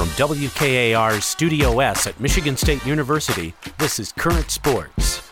From WKAR's Studio S at Michigan State University, this is Current Sports.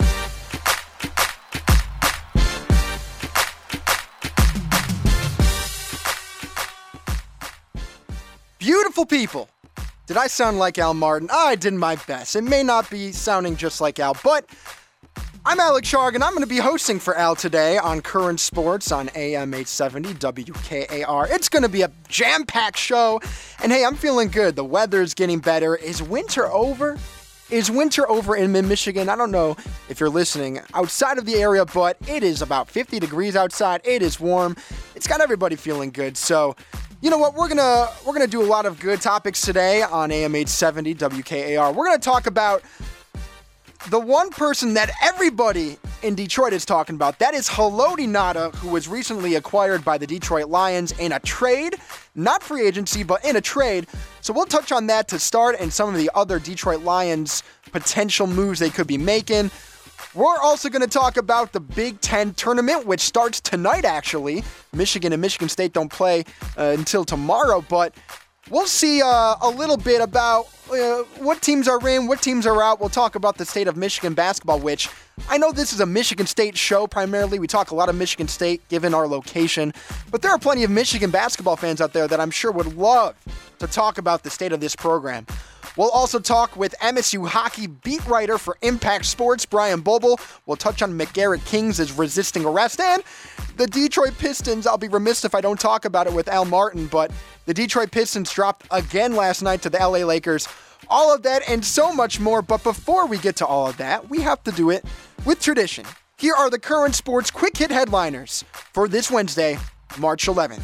Beautiful people. Did I sound like Al Martin? I did my best. It may not be sounding just like Al, but I'm Alex Sharg, and I'm going to be hosting for Al today on Current Sports on AM 870 WKAR. It's going to be a jam-packed show, and hey, I'm feeling good. The weather's getting better. Is winter over? Is winter over in mid-Michigan? I don't know if you're listening outside of the area, but it is about 50 degrees outside. It is warm. It's got everybody feeling good, so you know what? We're gonna do a lot of good topics today on AM 870 WKAR. We're gonna talk about the one person that everybody in Detroit is talking about. That is Haloti Ngata, who was recently acquired by the Detroit Lions in a trade, not free agency, but in a trade. So we'll touch on that to start and some of the other Detroit Lions potential moves they could be making. We're also going to talk about the Big Ten tournament, which starts tonight, actually. Michigan and Michigan State don't play until tomorrow, but we'll see a little bit about what teams are in, what teams are out. We'll talk about the state of Michigan basketball, which I know this is a Michigan State show primarily. We talk a lot of Michigan State given our location, but there are plenty of Michigan basketball fans out there that I'm sure would love to talk about the state of this program. We'll also talk with MSU hockey beat writer for Impact Sports, Brian Boble. We'll touch on McGarrett Kings is resisting arrest, and the Detroit Pistons. I'll be remiss if I don't talk about it with Al Martin, but the Detroit Pistons dropped again last night to the LA Lakers. All of that and so much more, but before we get to all of that, we have to do it with tradition. Here are the Current Sports Quick Hit headliners for this Wednesday, March 11th.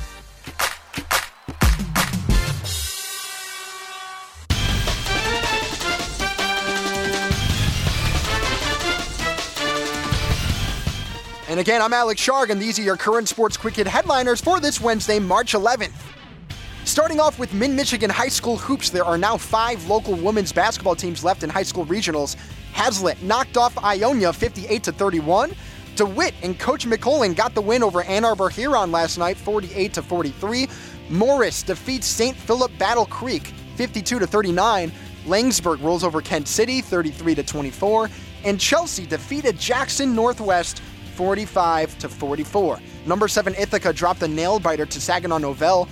And again, I'm Alex Sharg, and these are your Current Sports Quick Hit headliners for this Wednesday, March 11th. Starting off with Mid-Michigan High School Hoops, there are now 5 local women's basketball teams left in high school regionals. Hazlitt knocked off Ionia 58-31. DeWitt and Coach McCollin got the win over Ann Arbor Huron last night, 48-43. Morris defeats St. Philip Battle Creek, 52-39. Langsburg rolls over Kent City, 33-24. And Chelsea defeated Jackson Northwest, 45-44. Number 7 Ithaca dropped a nail-biter to Saginaw Novell,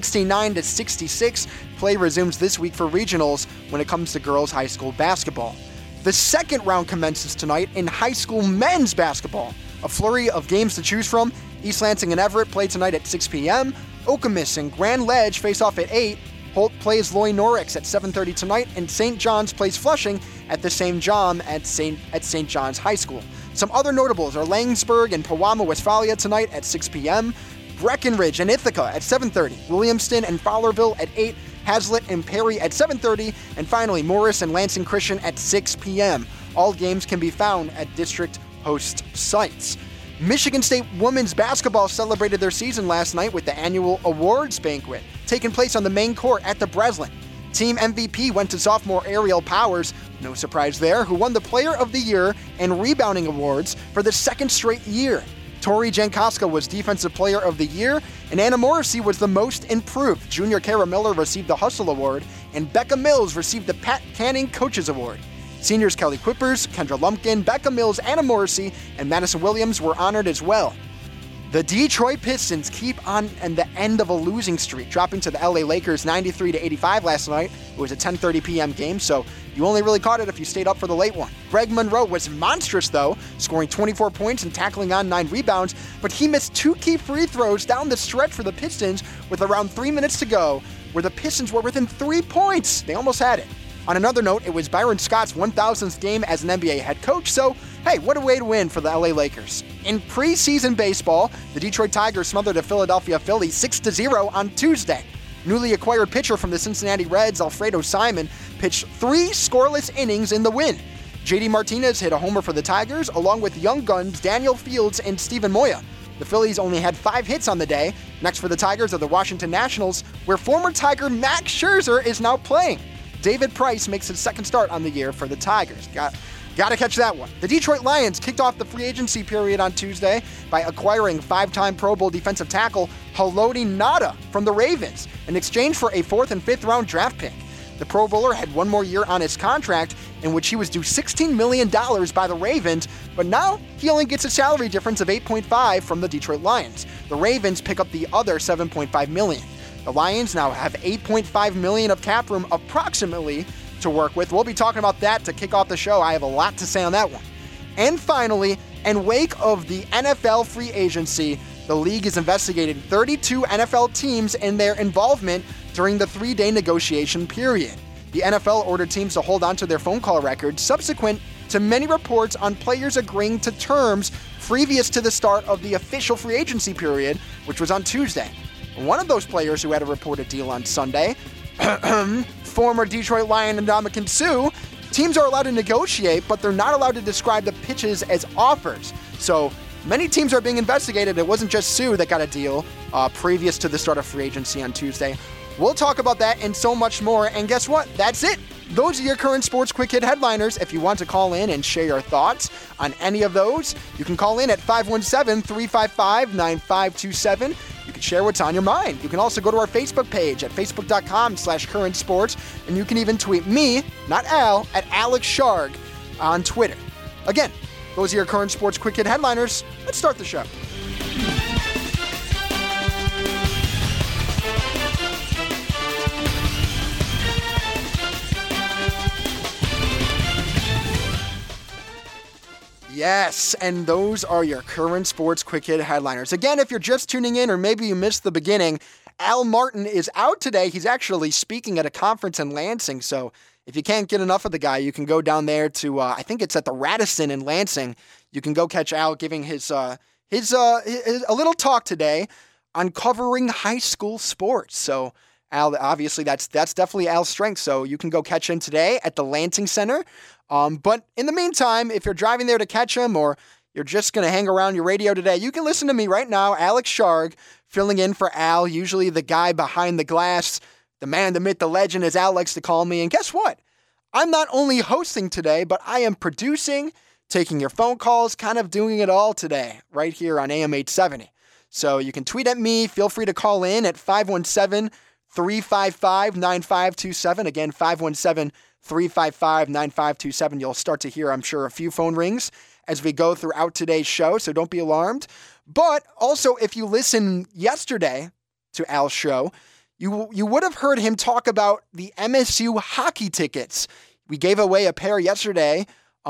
69-66. Play resumes this week for regionals when it comes to girls high school basketball. The second round commences tonight in high school men's basketball. A flurry of games to choose from. East Lansing and Everett play tonight at 6 p.m. Okemos and Grand Ledge face off at 8. Holt plays Loy Norix at 7:30 tonight, and St. John's plays Flushing at the same Jom at St. John's High School. Some other notables are Langsburg and Pewamo, Westphalia tonight at 6 p.m., Breckenridge and Ithaca at 7:30, Williamston and Fowlerville at 8, Hazlitt and Perry at 7:30, and finally Morris and Lansing Christian at 6 p.m. All games can be found at district host sites. Michigan State women's basketball celebrated their season last night with the annual awards banquet taking place on the main court at the Breslin. Team MVP went to sophomore Ariel Powers, no surprise there, who won the Player of the Year and Rebounding Awards for the second straight year. Tori Jankowska was Defensive Player of the Year, and Anna Morrissey was the Most Improved. Junior Kara Miller received the Hustle Award, and Becca Mills received the Pat Canning Coaches Award. Seniors Kelly Quippers, Kendra Lumpkin, Becca Mills, Anna Morrissey, and Madison Williams were honored as well. The Detroit Pistons keep on the end of a losing streak, dropping to the LA Lakers 93-85 last night. It was a 10:30 p.m. game, so you only really caught it if you stayed up for the late one. Greg Monroe was monstrous, though, scoring 24 points and tackling on 9 rebounds, but he missed 2 key free throws down the stretch for the Pistons with around 3 minutes to go, where the Pistons were within 3 points. They almost had it. On another note, it was Byron Scott's 1,000th game as an NBA head coach, so hey, what a way to win for the LA Lakers. In preseason baseball, the Detroit Tigers smothered the Philadelphia Phillies 6-0 on Tuesday. Newly acquired pitcher from the Cincinnati Reds, Alfredo Simon, pitched 3 scoreless innings in the win. JD Martinez hit a homer for the Tigers, along with young guns Daniel Fields and Steven Moya. The Phillies only had 5 hits on the day. Next for the Tigers are the Washington Nationals, where former Tiger Max Scherzer is now playing. David Price makes his second start on the year for the Tigers. Got to catch that one. The Detroit Lions kicked off the free agency period on Tuesday by acquiring 5-time Pro Bowl defensive tackle Haloti Ngata from the Ravens in exchange for a 4th and 5th round draft pick. The Pro Bowler had one more year on his contract in which he was due $16 million by the Ravens, but now he only gets a salary difference of $8.5 from the Detroit Lions. The Ravens pick up the other $7.5 million. The Lions now have $8.5 million of cap room approximately to work with. We'll be talking about that to kick off the show. I have a lot to say on that one. And finally, in wake of the NFL free agency, the league is investigating 32 NFL teams and their involvement during the 3-day negotiation period. The NFL ordered teams to hold onto their phone call records subsequent to many reports on players agreeing to terms previous to the start of the official free agency period, which was on Tuesday. One of those players who had a reported deal on Sunday, former Detroit Lion Ndamukong Suh, teams are allowed to negotiate, but they're not allowed to describe the pitches as offers. So many teams are being investigated. It wasn't just Suh that got a deal previous to the start of free agency on Tuesday. We'll talk about that and so much more. And guess what? That's it. Those are your current sports quick hit headliners. If you want to call in and share your thoughts on any of those, you can call in at 517-355-9527. You can share what's on your mind. You can also go to our Facebook page at facebook.com/currentsports, and you can even tweet me, not Al, at Alex Sharg on Twitter. Again, those are your current sports quick hit headliners. Let's start the show. Yes, and those are your current sports quick hit headliners. Again, if you're just tuning in or maybe you missed the beginning, Al Martin is out today. He's actually speaking at a conference in Lansing, so if you can't get enough of the guy, you can go down there to, I think it's at the Radisson in Lansing. You can go catch Al giving his a little talk today on covering high school sports. So Al, obviously that's definitely Al's strength, so you can go catch him today at the Lansing Center. But in the meantime, if you're driving there to catch him or you're just going to hang around your radio today, you can listen to me right now, Alex Sharg, filling in for Al, usually the guy behind the glass, the man, the myth, the legend, as Al likes to call me. And guess what? I'm not only hosting today, but I am producing, taking your phone calls, kind of doing it all today, right here on AM 870. So you can tweet at me. Feel free to call in at 517-355-9527. Again, 517-355-9527. You'll start to hear, I'm sure, a few phone rings as we go throughout today's show, so don't be alarmed. But also, if you listened yesterday to Al's show, you would have heard him talk about the MSU hockey tickets. We gave away a pair yesterday,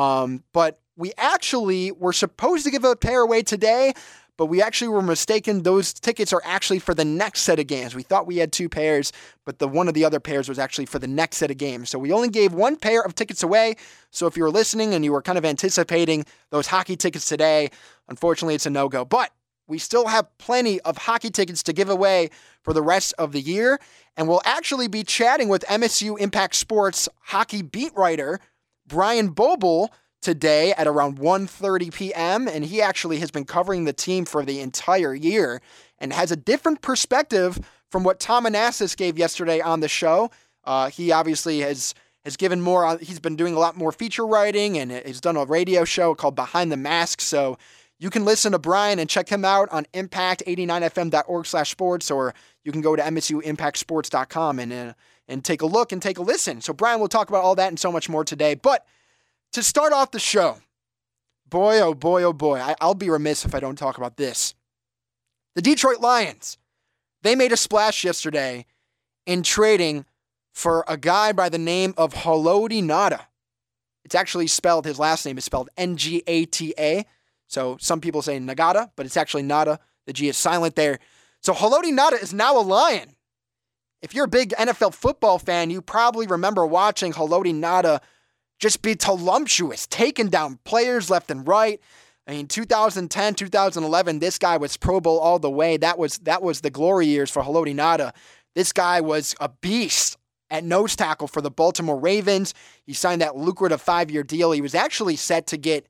but we actually were supposed to give a pair away today, but we actually were mistaken. Those tickets are actually for the next set of games. We thought we had 2 pairs, but one of the other pairs was actually for the next set of games. So we only gave 1 pair of tickets away. So if you were listening and you were kind of anticipating those hockey tickets today, unfortunately it's a no-go. But we still have plenty of hockey tickets to give away for the rest of the year. And we'll actually be chatting with MSU Impact Sports hockey beat writer Brian Boble today at around 1:30 p.m., and he actually has been covering the team for the entire year and has a different perspective from what Tom Anastas gave yesterday on the show. He obviously has given more, he's been doing a lot more feature writing, and he's done a radio show called Behind the Mask, so you can listen to Brian and check him out on impact89fm.org/sports, or you can go to msuimpactsports.com and take a look and take a listen. So Brian will talk about all that and so much more today, but to start off the show, boy, oh boy, oh boy, I'll be remiss if I don't talk about this. The Detroit Lions, they made a splash yesterday in trading for a guy by the name of Haloti Ngata. It's actually spelled, his last name is spelled Ngata. So some people say Nagata, but it's actually Ngata. The G is silent there. So Haloti Ngata is now a Lion. If you're a big NFL football fan, you probably remember watching Haloti Ngata just be voluptuous, taking down players left and right. I mean, 2010, 2011, this guy was Pro Bowl all the way. That was the glory years for Haloti Ngata. This guy was a beast at nose tackle for the Baltimore Ravens. He signed that lucrative 5-year deal. He was actually set to get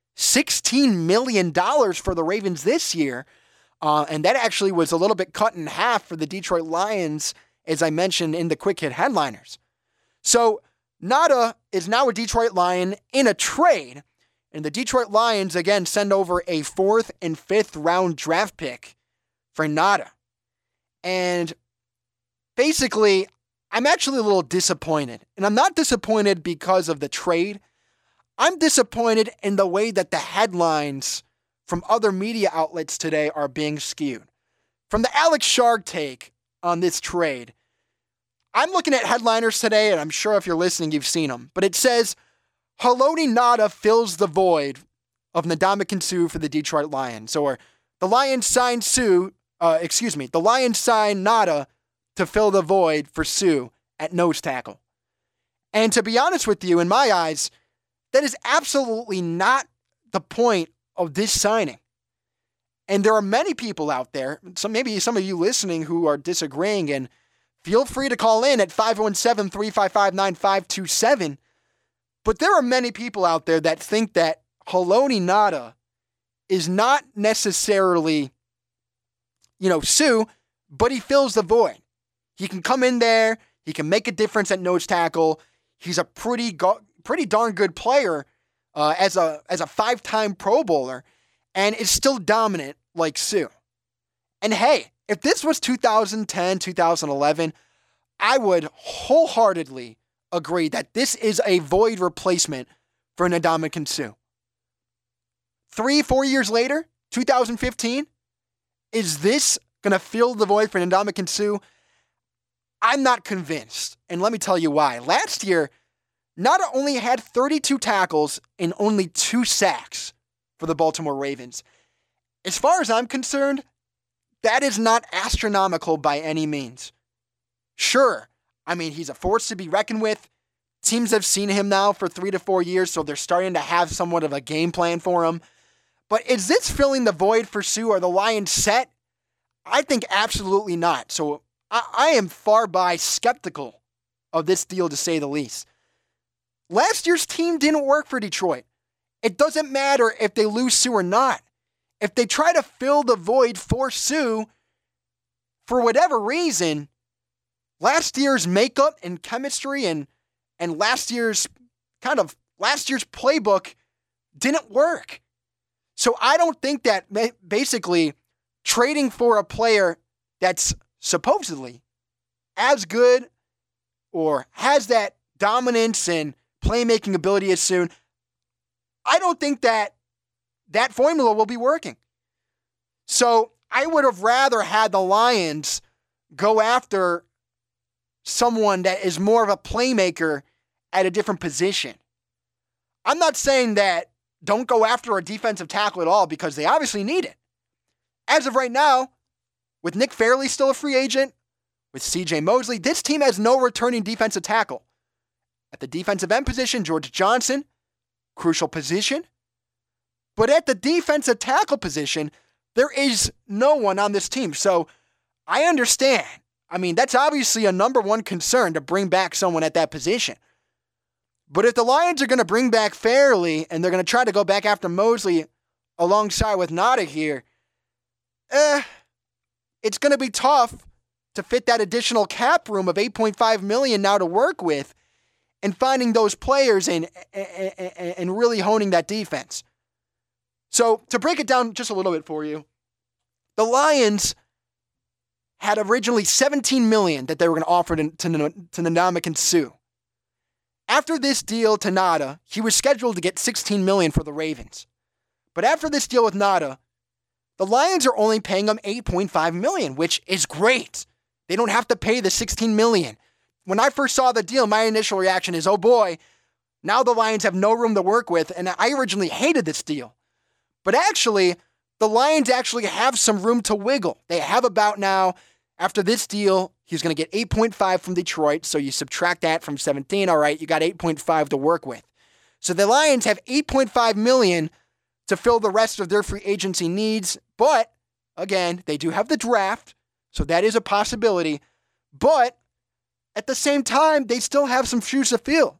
$16 million for the Ravens this year. And that actually was a little bit cut in half for the Detroit Lions, as I mentioned in the quick hit headliners. So Ngata is now a Detroit Lion in a trade, and the Detroit Lions again send over a 4th and 5th round draft pick for Ngata. And basically, I'm actually a little disappointed. And I'm not disappointed because of the trade. I'm disappointed in the way that the headlines from other media outlets today are being skewed. From the Alex Sharg take on this trade, I'm looking at headliners today, and I'm sure if you're listening, you've seen them. But it says, Haloti Ngata fills the void of Ndamukong Suh for the Detroit Lions. Or the Lions signed the Lions signed Ngata to fill the void for Suh at nose tackle. And to be honest with you, in my eyes, that is absolutely not the point of this signing. And there are many people out there, maybe some of you listening who are disagreeing, and feel free to call in at 517-355-9527. But there are many people out there that think that Haloti Ngata is not necessarily, Suh, but he fills the void. He can come in there. He can make a difference at nose tackle. He's a pretty darn good player as a 5-time Pro Bowler, and is still dominant like Suh. And hey, if this was 2010, 2011, I would wholeheartedly agree that this is a void replacement for Ndamukong Suh. 3-4 years later, 2015, is this going to fill the void for Ndamukong Suh? I'm not convinced, and let me tell you why. Last year, Ngata only had 32 tackles and only 2 sacks for the Baltimore Ravens. As far as I'm concerned, that is not astronomical by any means. Sure, he's a force to be reckoned with. Teams have seen him now for 3 to 4 years, so they're starting to have somewhat of a game plan for him. But is this filling the void for Suh? Are the Lions set? I think absolutely not. So I am far by skeptical of this deal, to say the least. Last year's team didn't work for Detroit. It doesn't matter if they lose Suh or not. If they try to fill the void for Suh, for whatever reason, last year's makeup and chemistry and last year's playbook didn't work. So I don't think that basically trading for a player that's supposedly as good or has that dominance and playmaking ability as Suh, I don't think that formula will be working. So I would have rather had the Lions go after someone that is more of a playmaker at a different position. I'm not saying that don't go after a defensive tackle at all, because they obviously need it. As of right now, with Nick Fairley still a free agent, with CJ Mosley, this team has no returning defensive tackle. At the defensive end position, George Johnson, crucial position. But at the defensive tackle position, there is no one on this team. So I understand. That's obviously a number one concern, to bring back someone at that position. But if the Lions are going to bring back Fairley and they're going to try to go back after Mosley alongside with Ngata here, it's going to be tough to fit that additional cap room of $8.5 million now to work with, and finding those players and really honing that defense. So to break it down just a little bit for you, the Lions had originally $17 million that they were going to offer to Ndamukong Suh. After this deal to Ngata, he was scheduled to get $16 million for the Ravens. But after this deal with Ngata, the Lions are only paying him $8.5 million, which is great. They don't have to pay the $16 million. When I first saw the deal, my initial reaction is, oh boy, now the Lions have no room to work with, and I originally hated this deal. But actually, the Lions actually have some room to wiggle. They have about now, after this deal, he's going to get 8.5 from Detroit, so you subtract that from 17, all right, you got 8.5 to work with. So the Lions have $8.5 million to fill the rest of their free agency needs, but, again, they do have the draft, so that is a possibility, but at the same time, they still have some shoes to fill.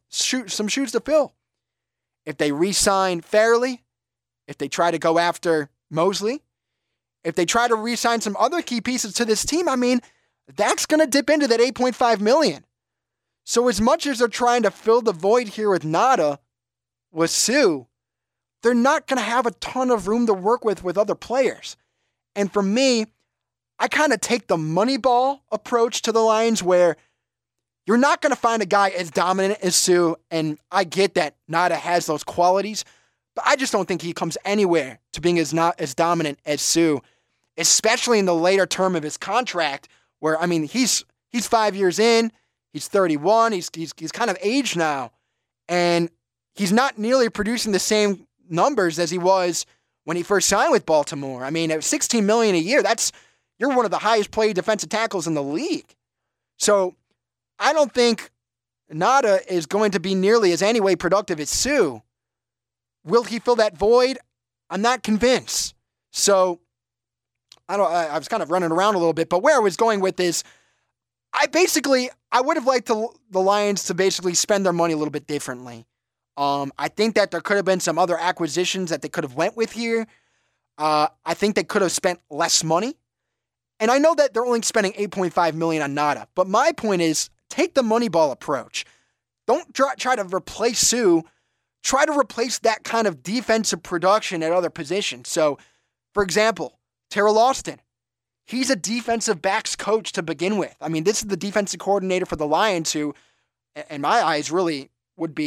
If they re-sign Fairley, if they try to go after Mosley, if they try to re-sign some other key pieces to this team, that's going to dip into that $8.5 million. So as much as they're trying to fill the void here with Ngata, with Suh, they're not going to have a ton of room to work with other players. And for me, I kind of take the Moneyball approach to the Lions, where You're not going to find a guy as dominant as Suh, and I get that Nada has those qualities, but I just don't think he comes anywhere to being not as dominant as Suh, especially in the later term of his contract, where, I mean, he's 5 years in, he's 31, he's kind of aged now, and he's not nearly producing the same numbers as he was when he first signed with Baltimore. I mean, at $16 million a year, you're one of the highest paid defensive tackles in the league. So I don't think Nada is going to be nearly as anyway productive as Suh. Will he fill that void? I'm not convinced. So I was kind of running around a little bit, but where I was going with this, I would have liked the Lions to basically spend their money a little bit differently. I think that there could have been some other acquisitions that they could have went with here. I think they could have spent less money. And I know that they're only spending $8.5 million on Nada, but my point is, take the Moneyball approach. Don't try to replace Suh. Try to replace that kind of defensive production at other positions. So, for example, Terrell Austin. He's a defensive backs coach to begin with. I mean, this is the defensive coordinator for the Lions who, in my eyes, really was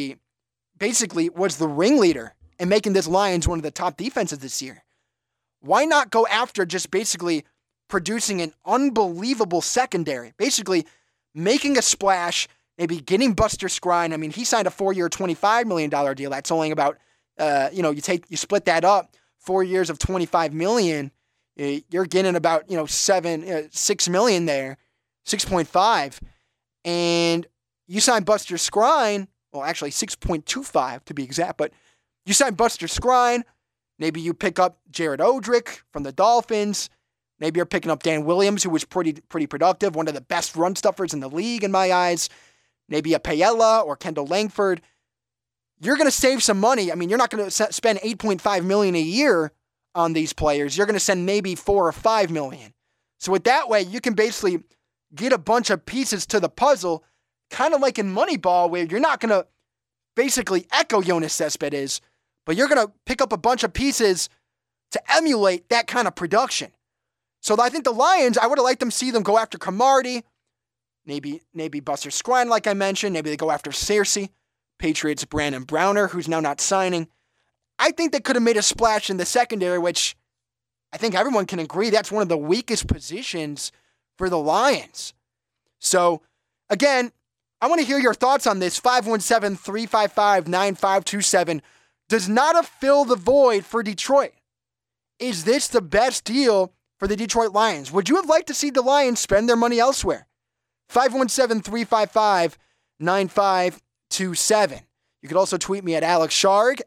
the ringleader in making this Lions one of the top defenses this year. Why not go after just basically producing an unbelievable secondary, basically making a splash, maybe getting Buster Skrine. I mean, he signed a 4-year, $25 million deal. That's only about, you split that up, 4 years of $25 million. You're getting about, $6 million there, 6.5. And you sign Buster Skrine, well, actually 6.25 to be exact, but you sign Buster Skrine. Maybe you pick up Jared Odrick from the Dolphins. Maybe you're picking up Dan Williams, who was pretty productive, one of the best run stuffers in the league in my eyes. Maybe a Payella or Kendall Langford. You're going to save some money. I mean, you're not going to spend $8.5 million a year on these players. You're going to send maybe $4 or $5 million. So with that way, you can basically get a bunch of pieces to the puzzle, kind of like in Moneyball, where you're not going to basically echo Yoenis Cespedes, but you're going to pick up a bunch of pieces to emulate that kind of production. So I think the Lions, I would have liked them see them go after Cromartie, maybe Buster Skrine, like I mentioned. Maybe they go after Searcy, Patriots' Brandon Browner, who's now not signing. I think they could have made a splash in the secondary, which I think everyone can agree that's one of the weakest positions for the Lions. So, again, I want to hear your thoughts on this. 517-355-9527. Does Nada fill the void for Detroit? Is this the best deal for the Detroit Lions? Would you have liked to see the Lions spend their money elsewhere? 517-355-9527. You could also tweet me at Alex Sharg,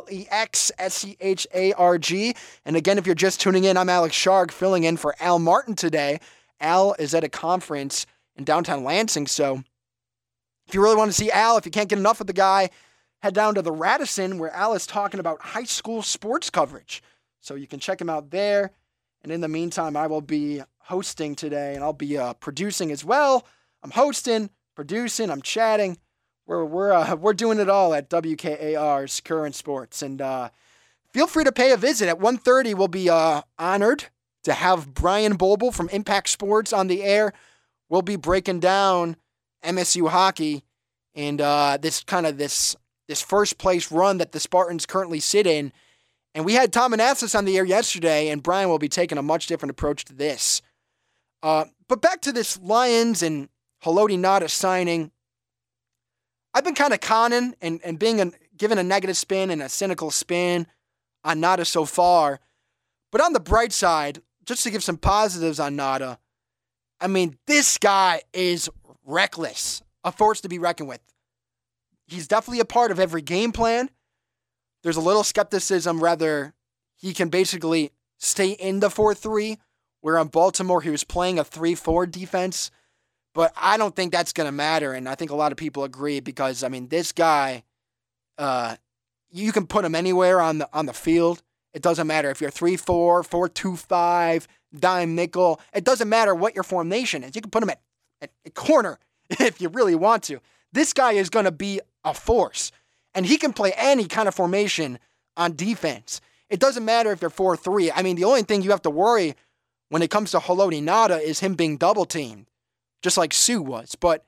AlexScharg. And again, if you're just tuning in, I'm Alex Sharg, filling in for Al Martin today. Al is at a conference in downtown Lansing, so if you really want to see Al, if you can't get enough of the guy, head down to the Radisson, where Al is talking about high school sports coverage. So you can check him out there. And in the meantime, I will be hosting today, and I'll be producing as well. I'm hosting, producing, I'm chatting. We're doing it all at WKAR's Current Sports. And feel free to pay a visit. At 1:30, we'll be honored to have Brian Boble from Impact Sports on the air. We'll be breaking down MSU hockey and this first place run that the Spartans currently sit in. And we had Tom Manassas on the air yesterday, and Brian will be taking a much different approach to this. But back to this Lions and Haloti Ngata signing. I've been kind of conning and given a negative spin and a cynical spin on Ngata so far. But on the bright side, just to give some positives on Ngata, I mean, this guy is reckless, a force to be reckoned with. He's definitely a part of every game plan. There's a little skepticism whether he can basically stay in the 4-3, where in Baltimore he was playing a 3-4 defense. But I don't think that's going to matter, and I think a lot of people agree because, I mean, this guy, you can put him anywhere on the field. It doesn't matter if you're 3-4, 4-2-5, dime nickel. It doesn't matter what your formation is. You can put him at corner if you really want to. This guy is going to be a force, and he can play any kind of formation on defense. It doesn't matter if you're 4-3. I mean, the only thing you have to worry when it comes to Haloti Ngata is him being double-teamed, just like Suh was. But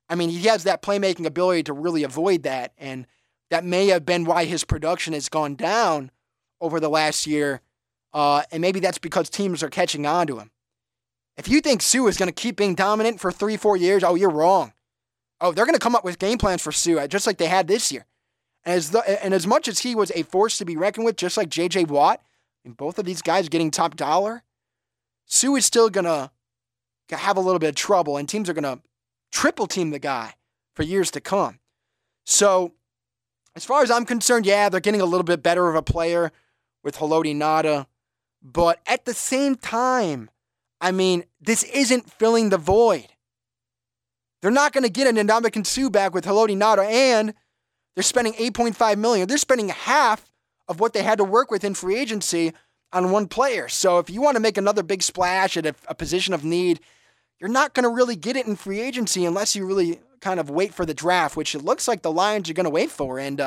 I mean, he has that playmaking ability to really avoid that, and that may have been why his production has gone down over the last year, and maybe that's because teams are catching on to him. If you think Sue is going to keep being dominant for 3-4 years, oh, you're wrong. Oh, they're going to come up with game plans for Sue, just like they had this year. And as much as he was a force to be reckoned with, just like J.J. Watt, and both of these guys getting top dollar, Sue is still going to have a little bit of trouble, and teams are going to triple team the guy for years to come. So, as far as I'm concerned, yeah, they're getting a little bit better of a player with Haloti Ngata. But at the same time, I mean, this isn't filling the void. They're not going to get an Ndamukong Suh back with Haloti Ngata, and they're spending $8.5 million. They're spending half of what they had to work with in free agency on one player. So if you want to make another big splash at a position of need, you're not going to really get it in free agency unless you really kind of wait for the draft, which it looks like the Lions are going to wait for. And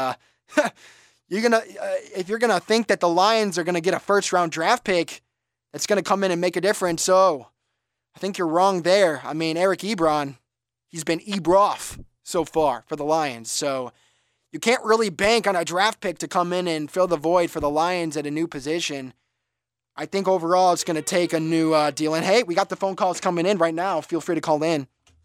if you're going to think that the Lions are going to get a first-round draft pick that's going to come in and make a difference, I think you're wrong there. I mean, Eric Ebron, he's been Ebroff so far for the Lions. So you can't really bank on a draft pick to come in and fill the void for the Lions at a new position. I think overall it's going to take a new deal. And hey, we got the phone calls coming in right now. Feel free to call in.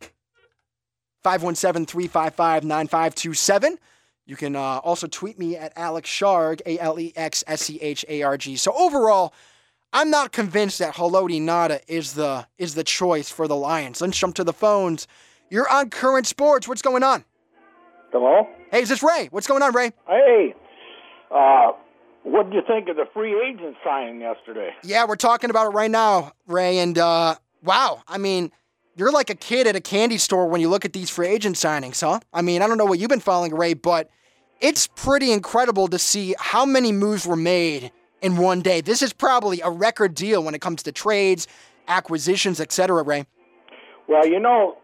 517-355-9527. You can also tweet me at Alex Scharg, ALEXSCHARG. So overall, I'm not convinced that Haloti Ngata is the choice for the Lions. Let's jump to the phones. You're on Current Sports. What's going on? Hello? Hey, is this Ray? What's going on, Ray? Hey, what did you think of the free agent signing yesterday? Yeah, we're talking about it right now, Ray. And wow, I mean, you're like a kid at a candy store when you look at these free agent signings, huh? I mean, I don't know what you've been following, Ray, but it's pretty incredible to see how many moves were made in one day. This is probably a record deal when it comes to trades, acquisitions, etc., Ray. Well, you know,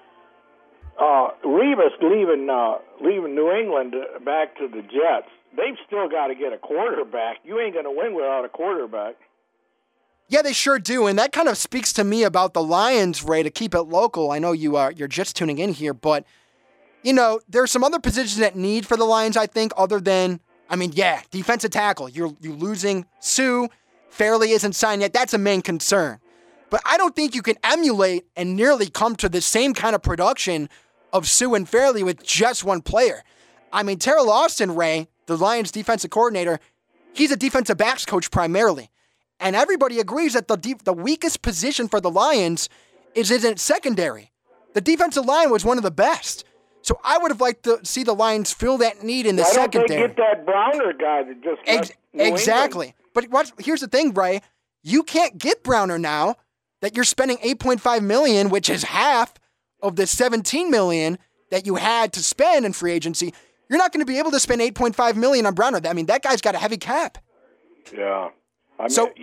Revis leaving New England back to the Jets, they've still got to get a quarterback. You ain't going to win without a quarterback. Yeah, they sure do, and that kind of speaks to me about the Lions, Ray, to keep it local. I know you're just tuning in here, but, you know, there's some other positions that need for the Lions, I think, other than, I mean, yeah, defensive tackle. You're losing Sue. Fairley isn't signed yet. That's a main concern. But I don't think you can emulate and nearly come to the same kind of production of Sue and Fairley with just one player. I mean, Terrell Austin, Ray, the Lions defensive coordinator, he's a defensive backs coach primarily. And everybody agrees that the weakest position for the Lions is in secondary. The defensive line was one of the best. So I would have liked to see the Lions fill that need in the secondary. Why don't they get that Browner guy that just left New Exactly. England? But here's the thing, Ray. You can't get Browner now that you're spending $8.5 million, which is half of the $17 million that you had to spend in free agency. You're not going to be able to spend $8.5 million on Browner. I mean, that guy's got a heavy cap. Yeah. I mean, so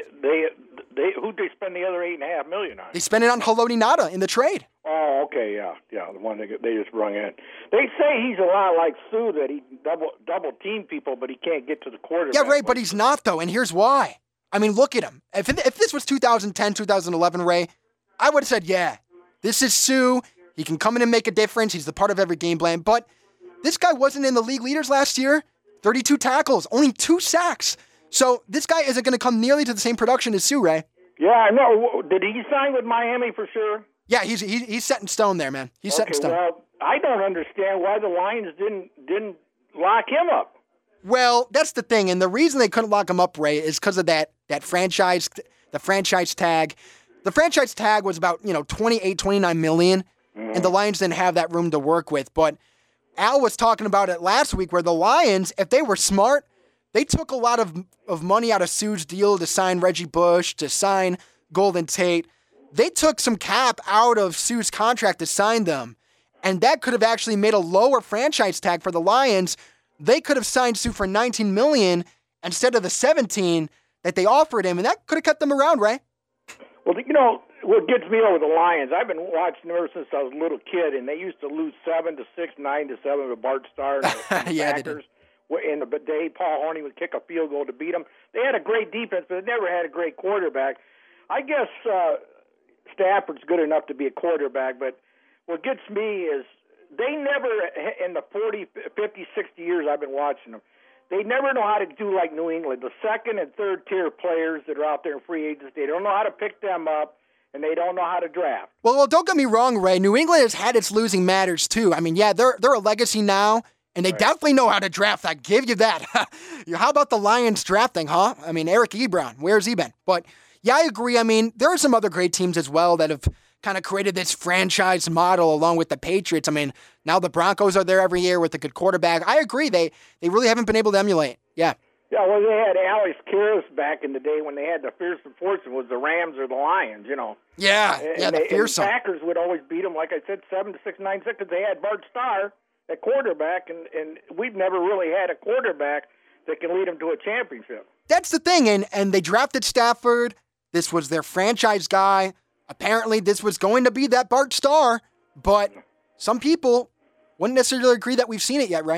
who'd they spend the other $8.5 million on? They spent it on Haloti Ngata in the trade. Oh, okay, yeah, the one they just brought in. They say he's a lot like Sue, that he double team people, but he can't get to the quarterback. Yeah, Ray, but he's not though, and here's why. I mean, look at him. If this was 2010, 2011, Ray, I would have said, yeah, this is Sue. He can come in and make a difference. He's the part of every game plan. But this guy wasn't in the league leaders last year. 32 tackles, only 2 sacks. So this guy isn't going to come nearly to the same production as Sue, Ray. Yeah, I know. Did he sign with Miami for sure? Yeah, he's set in stone there, man. He's set in stone. Well, I don't understand why the Lions didn't lock him up. Well, that's the thing, and the reason they couldn't lock him up, Ray, is because of the franchise tag. The franchise tag was about, $28-29 million, and the Lions didn't have that room to work with. But Al was talking about it last week, where the Lions, if they were smart, they took a lot of money out of Sue's deal to sign Reggie Bush, to sign Golden Tate. They took some cap out of Sue's contract to sign them, and that could have actually made a lower franchise tag for the Lions. They could have signed Sue for $19 million instead of the $17 that they offered him, and that could have kept them around, Ray. Well, what gets me over the Lions, I've been watching them ever since I was a little kid, and they used to lose 7-6, 9-7 with Bart Starr and the yeah, Packers. they did. In the day Paul Horney would kick a field goal to beat them. They had a great defense, but they never had a great quarterback. I guess Stafford's good enough to be a quarterback, but what gets me is they never, in the 40, 50, 60 years I've been watching them, they never know how to do like New England. The second and third tier players that are out there in free agency, they don't know how to pick them up, and they don't know how to draft. Well, don't get me wrong, Ray. New England has had its losing matters too. I mean, yeah, they're a legacy now, and they definitely know how to draft. I give you that. How about the Lions drafting, huh? I mean, Eric Ebron, where's he been? But yeah, I agree. I mean, there are some other great teams as well that have kind of created this franchise model along with the Patriots. I mean, now the Broncos are there every year with a good quarterback. I agree. They really haven't been able to emulate. Yeah. Yeah, well, they had Alex Karras back in the day when they had the fearsome fortune was the Rams or the Lions, you know. Yeah, the fearsome. And the Packers would always beat them, like I said, 7-6, 9-6, because they had Bart Starr at quarterback, and we've never really had a quarterback that can lead them to a championship. That's the thing, and they drafted Stafford. This was their franchise guy. Apparently, this was going to be that Bart Starr, but some people wouldn't necessarily agree that we've seen it yet, Ray.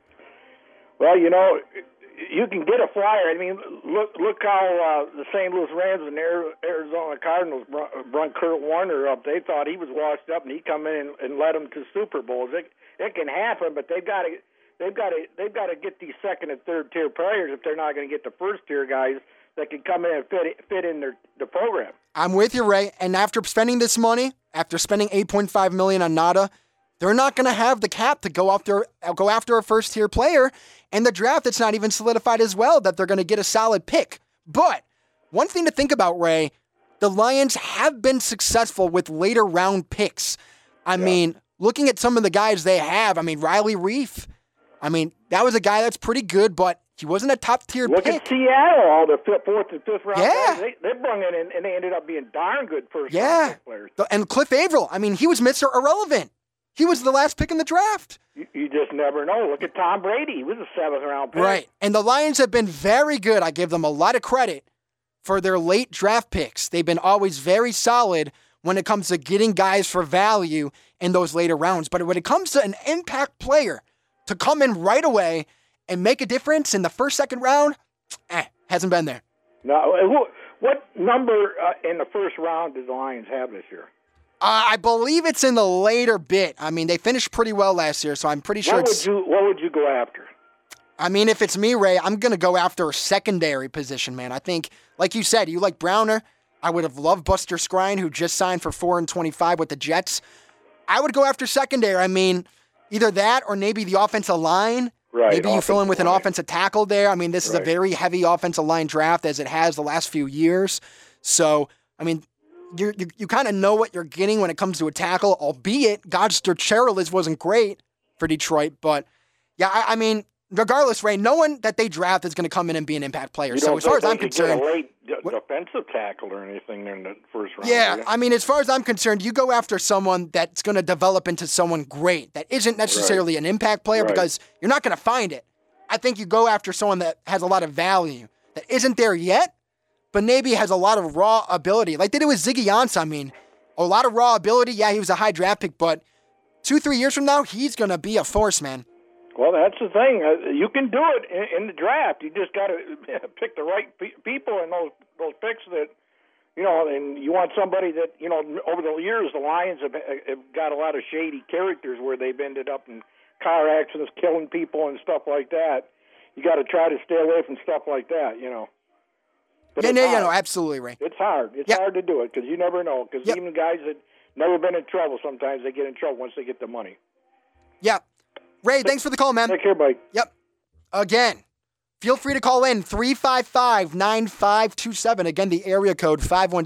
Well, you know, you can get a flyer. I mean, look how the St. Louis Rams and Arizona Cardinals brung Kurt Warner up. They thought he was washed up, and he come in and led them to Super Bowls. It can happen, but they've got to get these second and third tier players if they're not going to get the first tier guys that can come in and fit in the program. I'm with you, Ray. And after spending this money, after spending $8.5 million on Nada, they're not going to have the cap to go after a first-tier player. And the draft, it's not even solidified as well that they're going to get a solid pick. But one thing to think about, Ray, the Lions have been successful with later round picks. I mean, looking at some of the guys they have, I mean, Riley Reif, I mean, that was a guy that's pretty good, but he wasn't a top-tier pick. Look at Seattle, all the fourth and fifth round players. They brought in, and they ended up being darn good first-round players. And Cliff Averill, I mean, he was Mr. Irrelevant. He was the last pick in the draft. You just never know. Look at Tom Brady. He was a seventh-round pick. Right. And the Lions have been very good. I give them a lot of credit for their late draft picks. They've been always very solid when it comes to getting guys for value in those later rounds. But when it comes to an impact player to come in right away and make a difference in the first, second round, hasn't been there. No. What number in the first round did the Lions have this year? I believe it's in the later bit. I mean, they finished pretty well last year, so I'm pretty sure What would you go after? I mean, if it's me, Ray, I'm going to go after a secondary position, man. I think, like you said, you like Browner. I would have loved Buster Skrine, who just signed for $4.25 with the Jets. I would go after secondary. I mean, either that or maybe the offensive line. Right. Maybe you fill in with an offensive tackle there. I mean, this is a very heavy offensive line draft as it has the last few years. So, I mean, you kind of know what you're getting when it comes to a tackle, albeit Godster Cherilus wasn't great for Detroit. But, yeah, I mean, regardless, Ray, no one that they draft is going to come in and be an impact player. So as far as I'm concerned, get a late defensive tackle or anything in the first round. Yeah, I mean, as far as I'm concerned, you go after someone that's going to develop into someone great that isn't necessarily an impact player because you're not going to find it. I think you go after someone that has a lot of value that isn't there yet, but maybe has a lot of raw ability. Like they did with Ziggy Ansah. I mean, a lot of raw ability. Yeah, he was a high draft pick, but 2-3 years from now, he's going to be a force, man. Well, that's the thing. You can do it in the draft. You just got to pick the right people in those picks that, you know, and you want somebody that, you know, over the years, the Lions have got a lot of shady characters where they've ended up in car accidents, killing people and stuff like that. You got to try to stay away from stuff like that, you know. But absolutely, Ray. It's hard. It's hard to do it because you never know. Because even guys that never been in trouble, sometimes they get in trouble once they get the money. Yeah. Ray, thanks for the call, man. Take care, buddy. Yep. Again, feel free to call in 355-9527. Again, the area code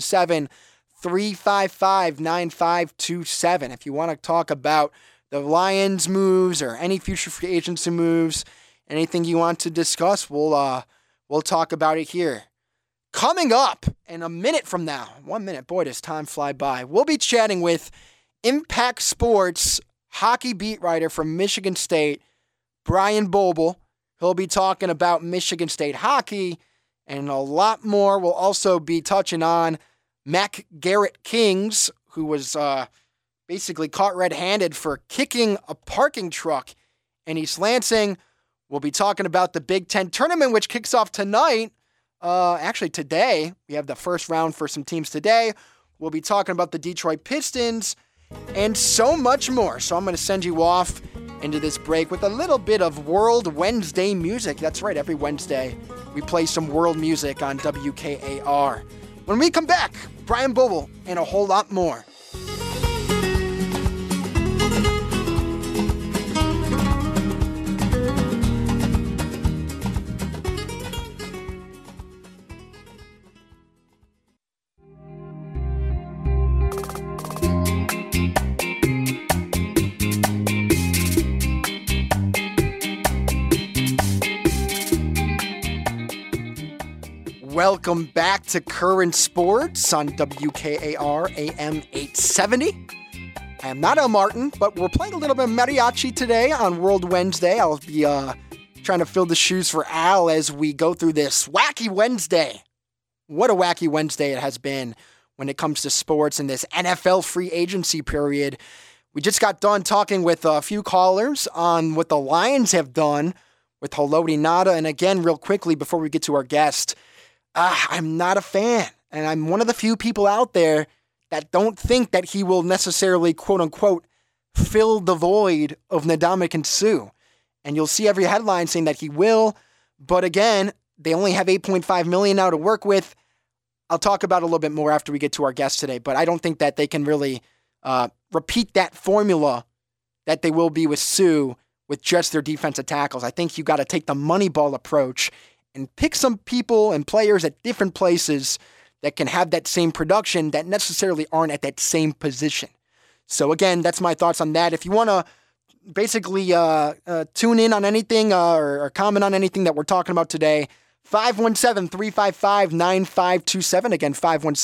517-355-9527. If you want to talk about the Lions moves or any future free agency moves, anything you want to discuss, we'll talk about it here. Coming up in a minute from now, 1 minute, boy, does time fly by, we'll be chatting with Impact Sports hockey beat writer from Michigan State, Brian Boble. He'll be talking about Michigan State hockey and a lot more. We'll also be touching on Mac Garrett Kings, who was basically caught red-handed for kicking a parking truck in East Lansing. We'll be talking about the Big Ten tournament, which kicks off tonight. Actually, today. We have the first round for some teams today. We'll be talking about the Detroit Pistons and so much more. So I'm going to send you off into this break with a little bit of World Wednesday music. That's right, every Wednesday we play some world music on WKAR. When we come back, Brian Boble and a whole lot more. Welcome back to Current Sports on WKAR AM 870. I am not Al Martin, but we're playing a little bit of mariachi today on World Wednesday. I'll be trying to fill the shoes for Al as we go through this wacky Wednesday. What a wacky Wednesday it has been when it comes to sports in this NFL free agency period. We just got done talking with a few callers on what the Lions have done with Haloti Ngata. And again, real quickly, before we get to our guest, I'm not a fan, and I'm one of the few people out there that don't think that he will necessarily, quote-unquote, fill the void of Ndamukong Suh. And you'll see every headline saying that he will, but again, they only have $8.5 million now to work with. I'll talk about it a little bit more after we get to our guest today, but I don't think that they can really repeat that formula that they will be with Suh with just their defensive tackles. I think you got to take the Moneyball approach and pick some people and players at different places that can have that same production that necessarily aren't at that same position. So again, that's my thoughts on that. If you want to basically tune in on anything or comment on anything that we're talking about today, 517-355-9527. Again,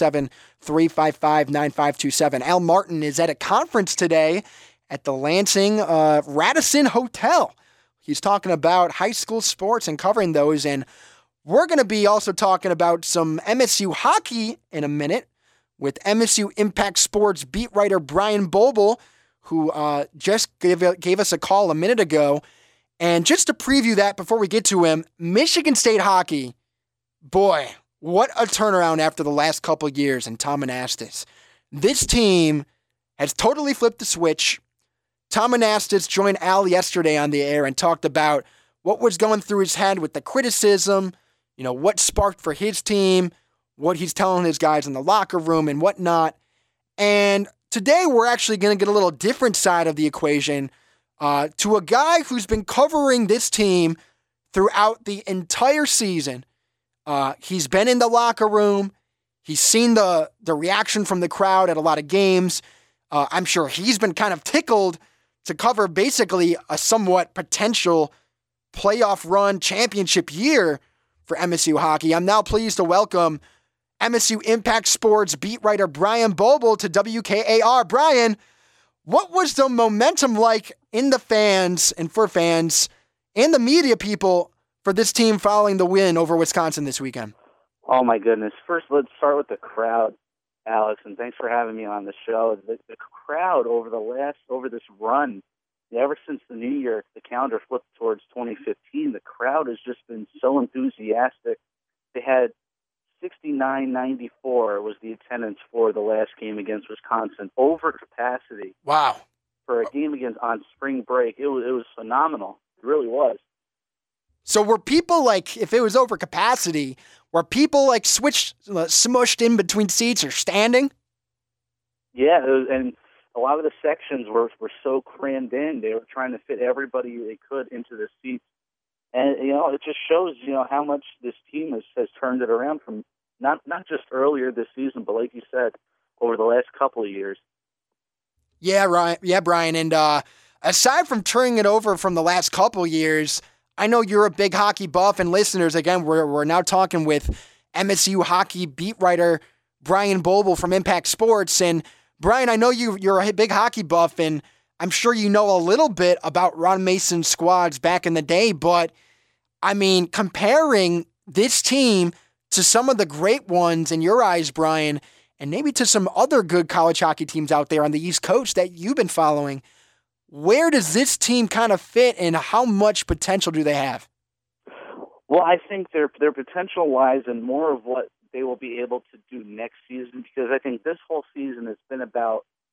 517-355-9527. Al Martin is at a conference today at the Lansing Radisson Hotel. He's talking about high school sports and covering those, and we're going to be also talking about some MSU hockey in a minute with MSU Impact Sports beat writer Brian Boble, who just gave us a call a minute ago. And just to preview that before we get to him, Michigan State hockey, boy, what a turnaround after the last couple of years in Tom Anastas. This team has totally flipped the switch. Tom Anastas joined Al yesterday on the air and talked about what was going through his head with the criticism, what sparked for his team, what he's telling his guys in the locker room and whatnot. And today we're actually going to get a little different side of the equation to a guy who's been covering this team throughout the entire season. He's been in the locker room. He's seen the reaction from the crowd at a lot of games. I'm sure he's been kind of tickled to cover basically a somewhat potential playoff run championship year for MSU hockey. I'm now pleased to welcome MSU Impact Sports beat writer Brian Boble to WKAR. Brian, what was the momentum like in the fans and for fans and the media people for this team following the win over Wisconsin this weekend? Oh, my goodness. First, let's start with the crowd, Alex, and thanks for having me on the show. The crowd over this run, ever since the new year, the calendar flipped towards 2015, the crowd has just been so enthusiastic. They had 69,94 was the attendance for the last game against Wisconsin, over capacity. Wow. For a game on spring break, it was phenomenal. It really was. So were people if it was over capacity, were people smushed in between seats or standing? Yeah, and a lot of the sections were so crammed in. They were trying to fit everybody they could into the seats. And, it just shows, how much this team has turned it around from not just earlier this season, but like you said, over the last couple of years. Yeah, right. Yeah, Brian. And aside from turning it over from the last couple of years, I know you're a big hockey buff, and listeners, again, we're now talking with MSU hockey beat writer Brian Boble from Impact Sports. And Brian, I know you're a big hockey buff, and I'm sure you know a little bit about Ron Mason's squads back in the day, but I mean, comparing this team to some of the great ones in your eyes, Brian, and maybe to some other good college hockey teams out there on the East Coast that you've been following, where does this team kind of fit and how much potential do they have? Well, I think their potential lies in more of what they will be able to do next season, because I think this whole season has been about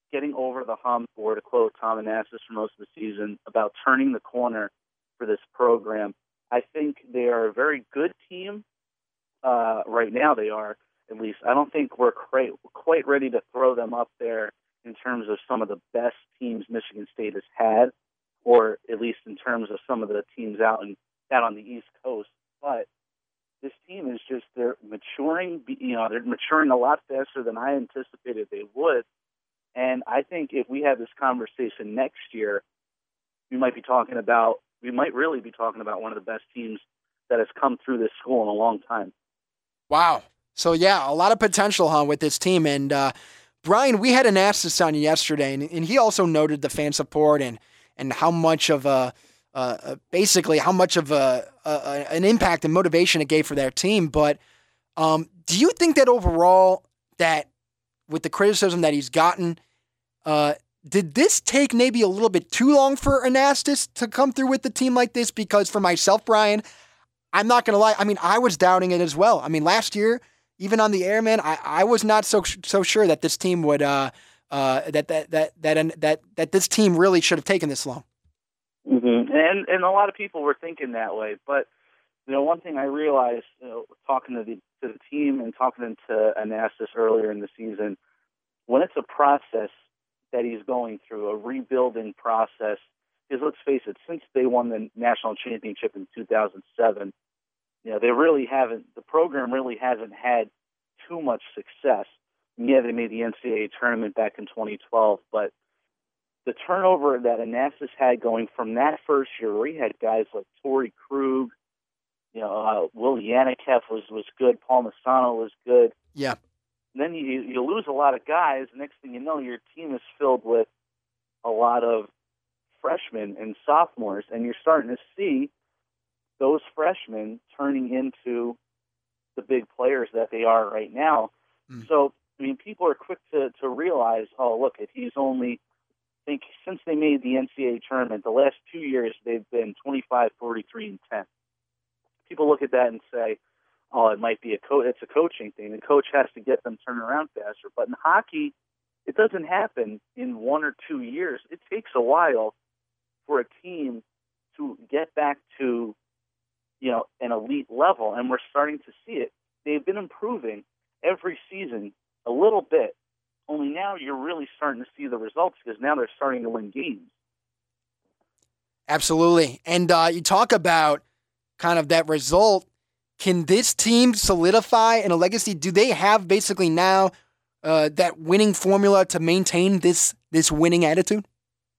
getting over the hump, or to quote Tom Anastas for most of the season, about turning the corner for this program. I think they are a very good team. Right now they are, at least. I don't think we're quite ready to throw them up there in terms of some of the best teams Michigan State has had, or at least in terms of some of the teams out on the East Coast. But this team is just, they're maturing. They're maturing a lot faster than I anticipated they would. And I think if we have this conversation next year, we might really be talking about one of the best teams that has come through this school in a long time. Wow. So, yeah, a lot of potential, with this team. And, Brian, we had Anastas on yesterday, and he also noted the fan support and how much of an impact and motivation it gave for their team. But do you think that overall, that with the criticism that he's gotten, did this take maybe a little bit too long for Anastas to come through with the team like this? Because for myself, Brian, I'm not going to lie. I mean, I was doubting it as well. I mean, last year, even on the air, man, I was not so sure that this team would that this team really should have taken this long. Mm-hmm. And a lot of people were thinking that way. But one thing I realized, talking to the team and talking to Anastas earlier in the season, when it's a process that he's going through, a rebuilding process, because let's face it, since they won the national championship in 2007, the program really hasn't had too much success. Yeah, they made the NCAA tournament back in 2012, but the turnover that Anastas had going from that first year, where he had guys like Torrey Krug, Will Yanikev was good, Paul Masano was good. Yeah. And then you lose a lot of guys. Next thing you know, your team is filled with a lot of freshmen and sophomores, and you're starting to see those freshmen turning into the big players that they are right now. Mm. So, people are quick to realize, oh, look, if he's only, since they made the NCAA tournament, the last 2 years, they've been 25, 43, and 10. People look at that and say, oh, it might be it's a coaching thing. The coach has to get them turned around faster. But in hockey, it doesn't happen in 1 or 2 years. It takes a while for a team to get back to, an elite level, and we're starting to see it. They've been improving every season a little bit, only now you're really starting to see the results because now they're starting to win games. Absolutely. And you talk about kind of that result. Can this team solidify in a legacy? Do they have basically now that winning formula to maintain this winning attitude?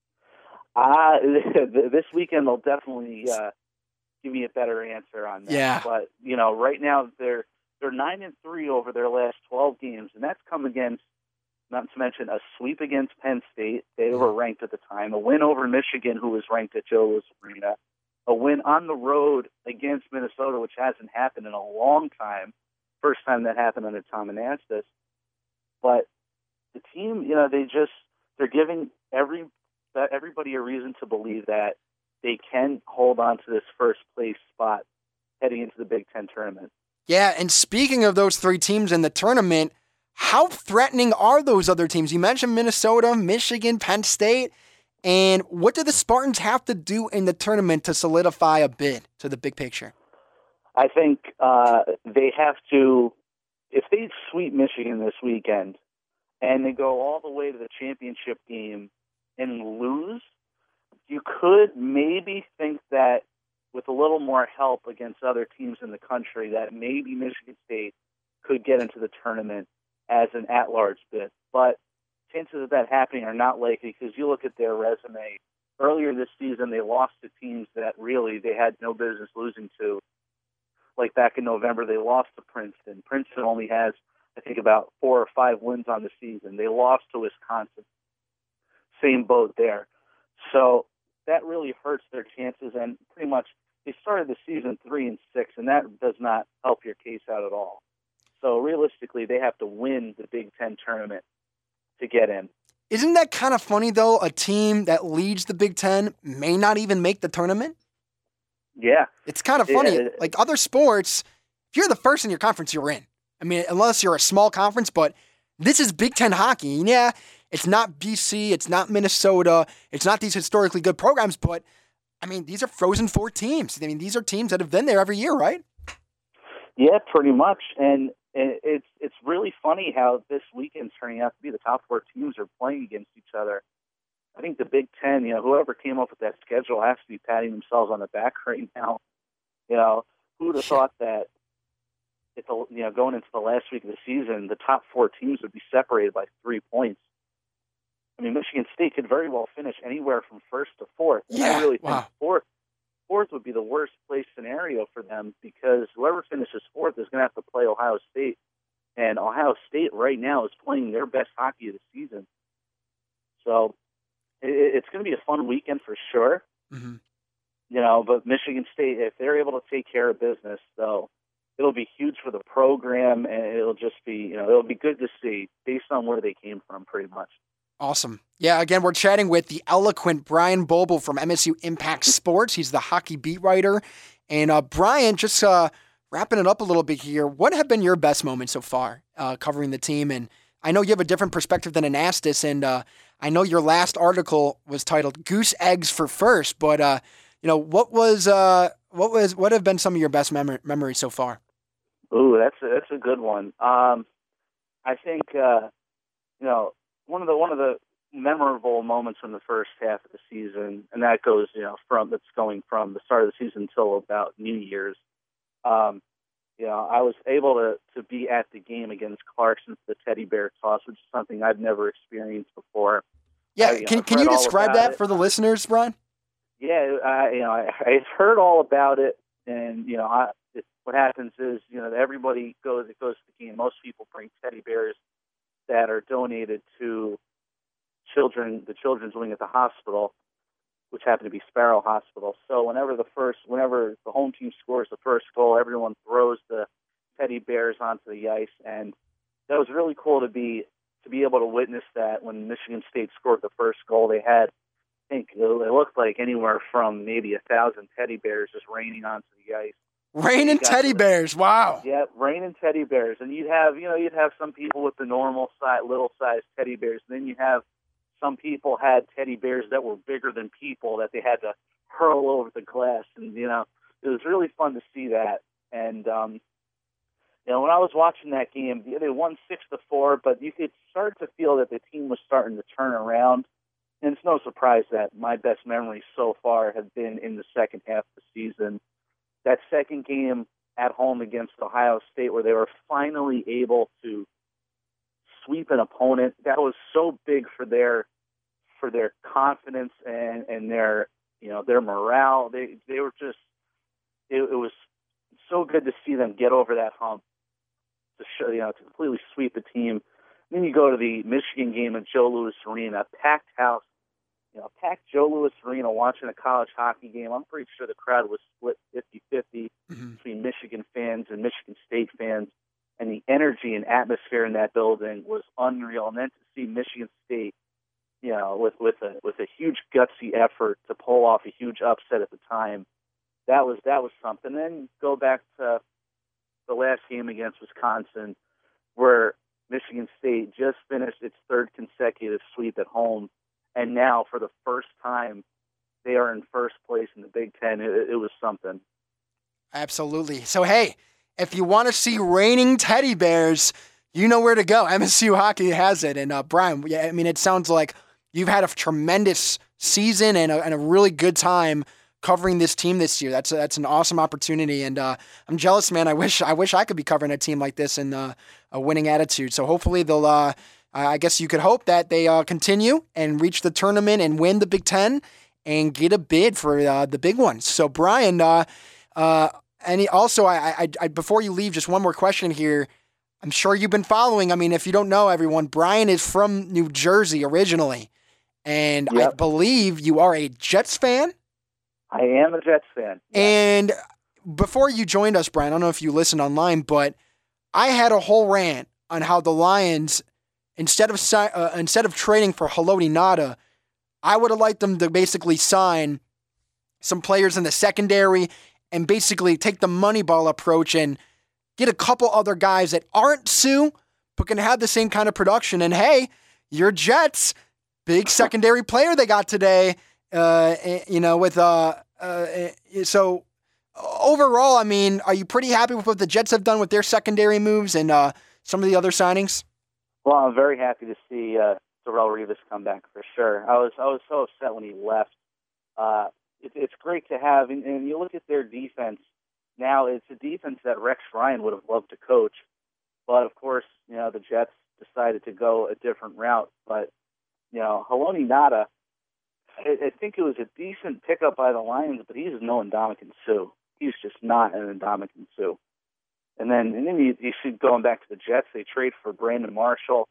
This weekend they'll definitely give me a better answer on that. Yeah. But right now they're 9-3 over their last 12 games, and that's come against, not to mention, a sweep against Penn State. They were ranked at the time. A win over Michigan, who was ranked at Joe Louis Arena. A win on the road against Minnesota, which hasn't happened in a long time. First time that happened under Tom Anastas. But the team, they're giving everybody a reason to believe that they can hold on to this first place spot heading into the Big Ten tournament. Yeah, and speaking of those three teams in the tournament, how threatening are those other teams? You mentioned Minnesota, Michigan, Penn State. And what do the Spartans have to do in the tournament to solidify a bid to the big picture? I think they have to, if they sweep Michigan this weekend and they go all the way to the championship game and lose, you could maybe think that with a little more help against other teams in the country, that maybe Michigan State could get into the tournament as an at-large bid. But chances of that happening are not likely because you look at their resume. Earlier this season, they lost to teams that really they had no business losing to. Like back in November, they lost to Princeton. Princeton only has, I think, about 4 or 5 wins on the season. They lost to Wisconsin. Same boat there. So that really hurts their chances, and pretty much they started the season 3-6, and that does not help your case out at all. So realistically, they have to win the Big Ten tournament to get in. Isn't that kind of funny, though? A team that leads the Big Ten may not even make the tournament? Yeah. It's kind of funny. Like other sports, if you're the first in your conference, you're in. I mean, unless you're a small conference, but this is Big Ten hockey. And yeah, It's not BC, it's not Minnesota, it's not these historically good programs, but I mean, these are Frozen Four teams. I mean, these are teams that have been there every year, right? Yeah, pretty much. And it's really funny how this weekend's turning out to be the top four teams are playing against each other. I think the Big Ten, whoever came up with that schedule has to be patting themselves on the back right now. Who would have thought that going into the last week of the season, the top four teams would be separated by 3 points. I mean, Michigan State could very well finish anywhere from first to fourth. Yeah, I really think fourth would be the worst place scenario for them because whoever finishes fourth is going to have to play Ohio State. And Ohio State right now is playing their best hockey of the season. So it's going to be a fun weekend for sure. Mm-hmm. But Michigan State, if they're able to take care of business, though, it'll be huge for the program, and it'll just be, it'll be good to see based on where they came from, pretty much. Awesome. Yeah, again, we're chatting with the eloquent Brian Boble from MSU Impact Sports. He's the hockey beat writer. And Brian, just wrapping it up a little bit here, what have been your best moments so far covering the team? And I know you have a different perspective than Anastas, and I know your last article was titled "Goose Eggs for First," but what have been some of your best memories so far? Ooh, that's a good one. I think one of the memorable moments from the first half of the season, and that goes going from the start of the season until about New Year's. I was able to be at the game against Clarkson for the Teddy Bear toss, which is something I've never experienced before. Yeah, can you describe that for the listeners, Brian? Yeah, I've heard all about it, and what happens is everybody goes to the game. Most people bring teddy bears that are donated to the children's wing at the hospital, which happened to be Sparrow Hospital. So whenever the home team scores the first goal, everyone throws the teddy bears onto the ice, and that was really cool to be able to witness that. When Michigan State scored the first goal, they had, I think it looked like anywhere from maybe 1,000 teddy bears just raining onto the ice. Raining teddy bears, wow. Yeah, raining teddy bears, and you'd have some people with the normal size, little size teddy bears, and then you have some people had teddy bears that were bigger than people that they had to hurl over the glass, and it was really fun to see that. And when I was watching that game, they won 6-4, but you could start to feel that the team was starting to turn around. And it's no surprise that my best memories so far have been in the second half of the season. That second game at home against Ohio State, where they were finally able to sweep an opponent, that was so big for their confidence and their morale. They were just, it was so good to see them get over that hump to show, to completely sweep the team. Then you go to the Michigan game at Joe Louis Arena, packed house, packed Joe Louis Arena watching a college hockey game. I'm pretty sure the crowd was split 50-50 between Michigan fans and Michigan State fans, and the energy and atmosphere in that building was unreal. And then to see Michigan State, with a huge gutsy effort to pull off a huge upset at the time, that was something. Then go back to the last game against Wisconsin, where Michigan State just finished its third consecutive sweep at home, and now for the first time they are in first place in the Big Ten. It was something. Absolutely. So hey, if you want to see raining teddy bears, you know where to go. MSU Hockey has it. And Brian, it sounds like you've had a tremendous season and a really good time covering this team this year. That's an awesome opportunity, and I'm jealous, man. I wish I could be covering a team like this in a winning attitude. So hopefully they'll. I guess you could hope that they continue and reach the tournament and win the Big Ten and get a bid for the big ones. So Brian, and also I before you leave, just one more question here. I'm sure you've been following. I mean, if you don't know, everyone, Brian is from New Jersey originally, and yep. I believe you are a Jets fan. I am a Jets fan. Yeah. And before you joined us, Brian, I don't know if you listened online, but I had a whole rant on how the Lions, instead of trading for Haloti Ngata, I would have liked them to basically sign some players in the secondary and basically take the Moneyball approach and get a couple other guys that aren't Sue, but can have the same kind of production. And hey, your Jets, big secondary player they got today. So overall, I mean, are you pretty happy with what the Jets have done with their secondary moves and some of the other signings? Well, I'm very happy to see Darrelle Revis come back for sure. I was so upset when he left. It's great to have, and you look at their defense now. It's a defense that Rex Ryan would have loved to coach, but of course, the Jets decided to go a different route. But Haloti Ngata, I think it was a decent pickup by the Lions, but he's no Ndamukong Suh. He's just not an Ndamukong Suh. And then you see going back to the Jets, they trade for Brandon Marshall.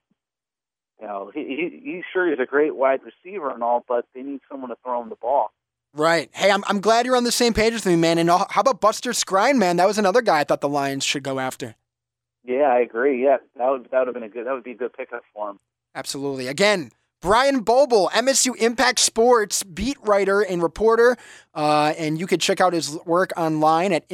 He sure is a great wide receiver and all, but they need someone to throw him the ball. Right. Hey, I'm glad you're on the same page with me, man. And how about Buster Skrine, man? That was another guy I thought the Lions should go after. Yeah, I agree. Yeah, that would have been that would be a good pickup for him. Absolutely. Again, Brian Boble, MSU Impact Sports beat writer and reporter, and you could check out his work online at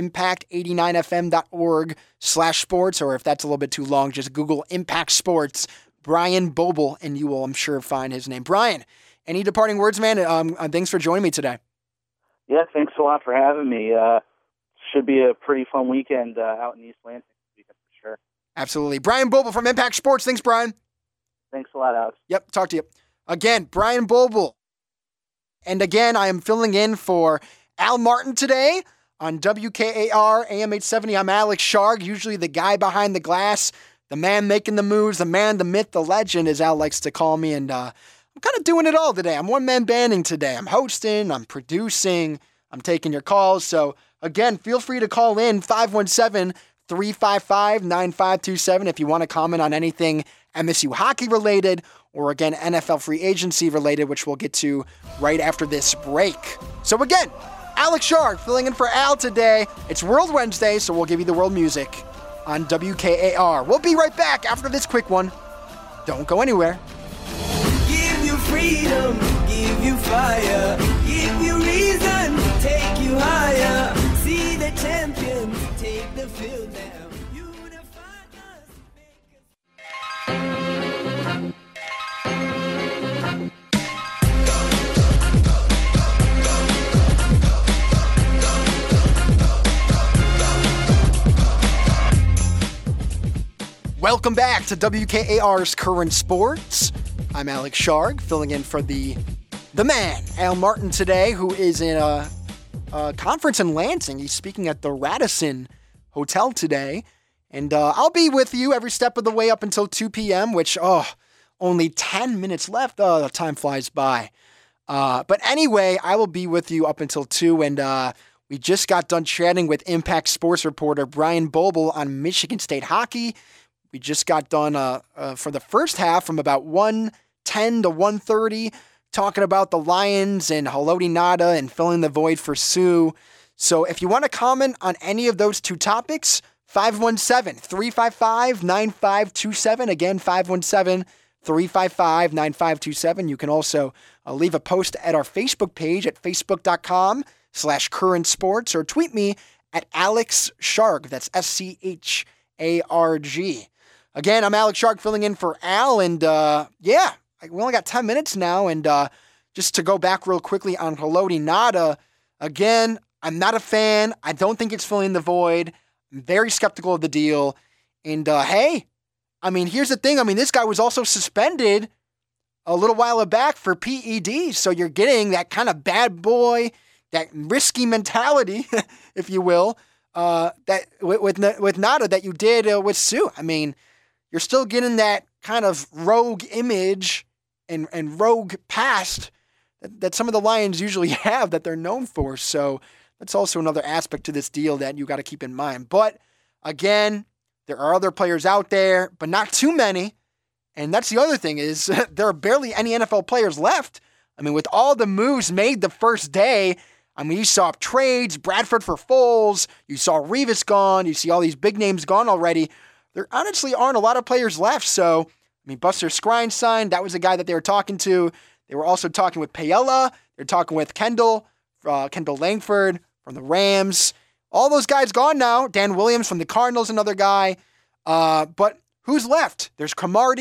impact89fm.org/sports, or if that's a little bit too long, just Google Impact Sports, Brian Boble, and you will, I'm sure, find his name. Brian, any departing words, man? Thanks for joining me today. Yeah, thanks a lot for having me. Should be a pretty fun weekend out in East Lansing this weekend for sure. Absolutely. Brian Boble from Impact Sports. Thanks, Brian. Thanks a lot, Alex. Yep, talk to you. Again, Brian Boble. And again, I am filling in for Al Martin today on WKAR AM 870. I'm Alex Sharg, usually the guy behind the glass, the man making the moves, the man, the myth, the legend, as Al likes to call me. And I'm kind of doing it all today. I'm one-man banding today. I'm hosting, I'm producing, I'm taking your calls. So again, feel free to call in 517-355-9527 if you want to comment on anything MSU hockey related, or again, NFL free agency related, which we'll get to right after this break. So again, Alex Sharg filling in for Al today. It's World Wednesday, so we'll give you the world music on WKAR. We'll be right back after this quick one. Don't go anywhere. Give you freedom, give you fire, give you reason, take you higher. See the champions take the field now. Welcome back to WKAR's Current Sports. I'm Alex Sharg, filling in for the man, Al Martin, today, who is in a conference in Lansing. He's speaking at the Radisson Hotel today. And I'll be with you every step of the way up until 2 p.m., which, only 10 minutes left. Oh, the time flies by. But anyway, I will be with you up until 2, and we just got done chatting with Impact Sports reporter Brian Boble on Michigan State hockey. We just got done for the first half from about 1:10 to 1:30 talking about the Lions and Haloti Ngata and filling the void for Suh. So if you want to comment on any of those two topics, 517-355-9527. Again, 517-355-9527. You can also leave a post at our Facebook page at facebook.com/current sports or tweet me at Alex Sharg. That's SCHARG. Again, I'm Alex Sharg filling in for Al, and we only got 10 minutes now, and just to go back real quickly on Haloti Ngata, again, I'm not a fan. I don't think it's filling the void. I'm very skeptical of the deal, and hey, I mean, here's the thing. I mean, this guy was also suspended a little while back for PEDs, so you're getting that kind of bad boy, that risky mentality, if you will, that with Ngata that you did with Suh. I mean, you're still getting that kind of rogue image and rogue past that some of the Lions usually have that they're known for. So that's also another aspect to this deal that you got to keep in mind. But again, there are other players out there, but not too many. And that's the other thing is there are barely any NFL players left. I mean, with all the moves made the first day, I mean, you saw trades, Bradford for Foles, you saw Revis gone, you see all these big names gone already. There honestly aren't a lot of players left. So, I mean, Buster Skrine signed. That was the guy that they were talking to. They were also talking with Payella. They're talking with Kendall Langford from the Rams. All those guys gone now. Dan Williams from the Cardinals, another guy. But who's left? There's Cromartie.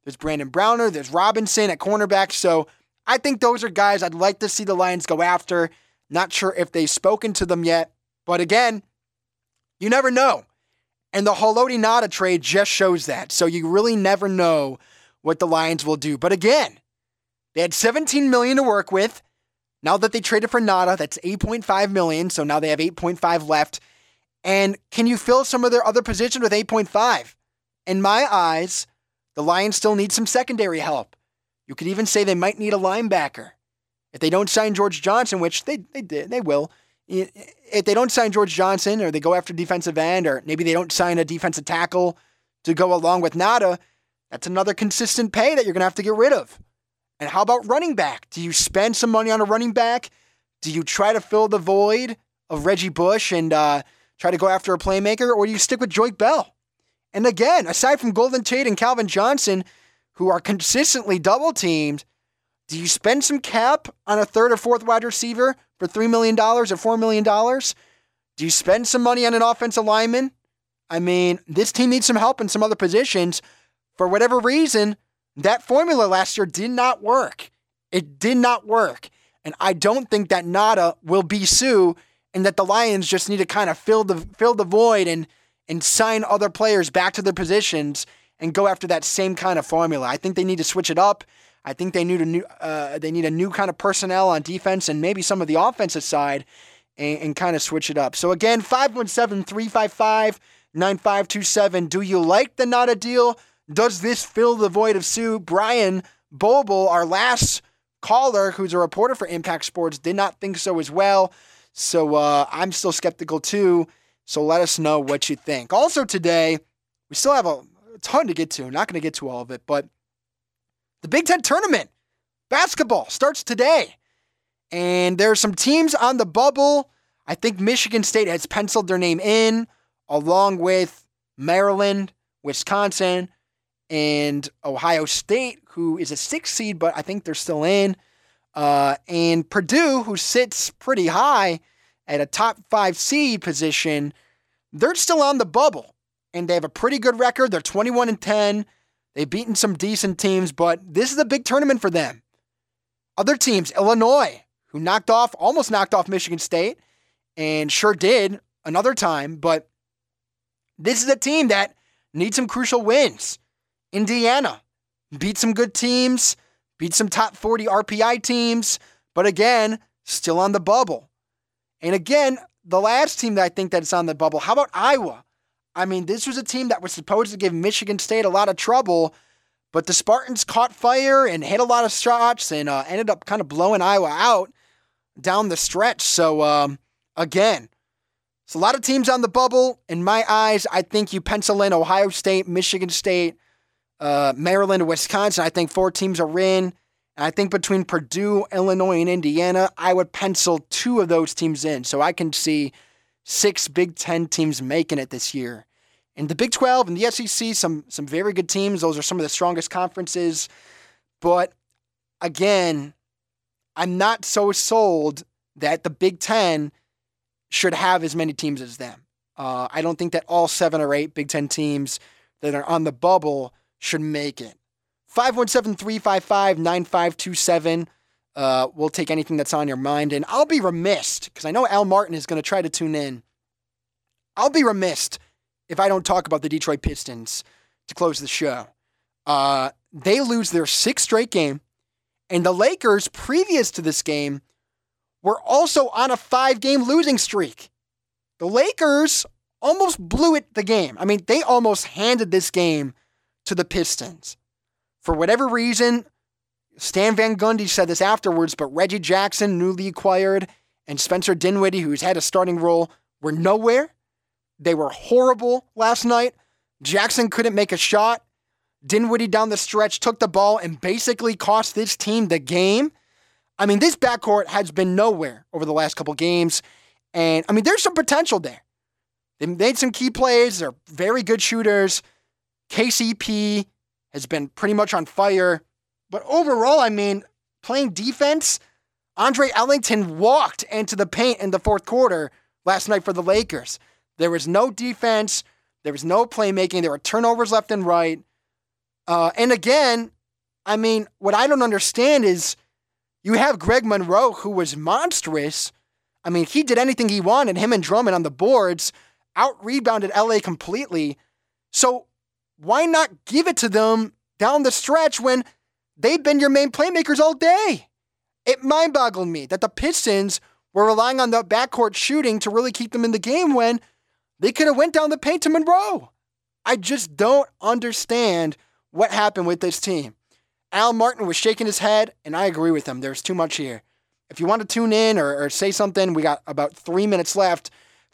There's Brandon Browner. There's Robinson at cornerback. So I think those are guys I'd like to see the Lions go after. Not sure if they've spoken to them yet. But again, you never know. And the Haloti Ngata trade just shows that. So you really never know what the Lions will do. But again, they had $17 million to work with. Now that they traded for Ngata, that's $8.5 million. So now they have $8.5 left. And can you fill some of their other positions with $8.5? In my eyes, the Lions still need some secondary help. You could even say they might need a linebacker. If they don't sign George Johnson, which they will. If they don't sign George Johnson, or they go after defensive end, or maybe they don't sign a defensive tackle to go along with Ngata, that's another consistent pay that you're going to have to get rid of. And how about running back? Do you spend some money on a running back? Do you try to fill the void of Reggie Bush and try to go after a playmaker, or do you stick with Joique Bell? And again, aside from Golden Tate and Calvin Johnson, who are consistently double-teamed, do you spend some cap on a third or fourth wide receiver for $3 million or $4 million? Do you spend some money on an offensive lineman? I mean, this team needs some help in some other positions. For whatever reason, that formula last year did not work. It did not work. And I don't think that Ngata will be Sue, and that the Lions just need to kind of fill the void and sign other players back to their positions and go after that same kind of formula. I think they need to switch it up. I think they need a new kind of personnel on defense and maybe some of the offensive side and kind of switch it up. So again, 517-355-9527. Do you like the Ngata deal? Does this fill the void of Sue? Brian Boble, our last caller, who's a reporter for Impact Sports, did not think so as well. So I'm still skeptical too. So let us know what you think. Also today, we still have a ton to get to. Not going to get to all of it, but the Big Ten tournament, basketball, starts today. And there are some teams on the bubble. I think Michigan State has penciled their name in, along with Maryland, Wisconsin, and Ohio State, who is a 6th seed, but I think they're still in. And Purdue, who sits pretty high at a top 5 seed position, they're still on the bubble. And they have a pretty good record. They're 21-10. They've beaten some decent teams, but this is a big tournament for them. Other teams, Illinois, who almost knocked off Michigan State, and sure did another time, but this is a team that needs some crucial wins. Indiana beat some good teams, beat some top 40 RPI teams, but again, still on the bubble. And again, the last team that I think that's on the bubble, how about Iowa? I mean, this was a team that was supposed to give Michigan State a lot of trouble, but the Spartans caught fire and hit a lot of shots and ended up kind of blowing Iowa out down the stretch. So, again, it's a lot of teams on the bubble. In my eyes, I think you pencil in Ohio State, Michigan State, Maryland, and Wisconsin. I think 4 teams are in. And I think between Purdue, Illinois, and Indiana, I would pencil 2 of those teams in. So I can see 6 Big Ten teams making it this year. In the Big 12 and the SEC, some very good teams. Those are some of the strongest conferences. But again, I'm not so sold that the Big Ten should have as many teams as them. I don't think that all 7 or 8 Big Ten teams that are on the bubble should make it. 517-355-9527. We'll take anything that's on your mind. And I'll be remiss, because I know Al Martin is going to try to tune in. I'll be remiss if I don't talk about the Detroit Pistons to close the show. They lose their 6th straight game. And the Lakers, previous to this game, were also on a 5-game losing streak. The Lakers almost blew the game. I mean, they almost handed this game to the Pistons. For whatever reason, Stan Van Gundy said this afterwards, but Reggie Jackson, newly acquired, and Spencer Dinwiddie, who's had a starting role, were nowhere. They were horrible last night. Jackson couldn't make a shot. Dinwiddie down the stretch took the ball and basically cost this team the game. I mean, this backcourt has been nowhere over the last couple games. And, I mean, there's some potential there. They made some key plays. They're very good shooters. KCP has been pretty much on fire. But overall, I mean, playing defense, Andre Ellington walked into the paint in the 4th quarter last night for the Lakers. There was no defense. There was no playmaking. There were turnovers left and right. And again, I mean, what I don't understand is you have Greg Monroe, who was monstrous. I mean, he did anything he wanted. Him and Drummond on the boards out-rebounded LA completely. So why not give it to them down the stretch when they've been your main playmakers all day? It mind-boggled me that the Pistons were relying on the backcourt shooting to really keep them in the game when they could have went down the paint to Monroe. I just don't understand what happened with this team. Al Martin was shaking his head, and I agree with him. There's too much here. If you want to tune in or say something, we got about 3 minutes left.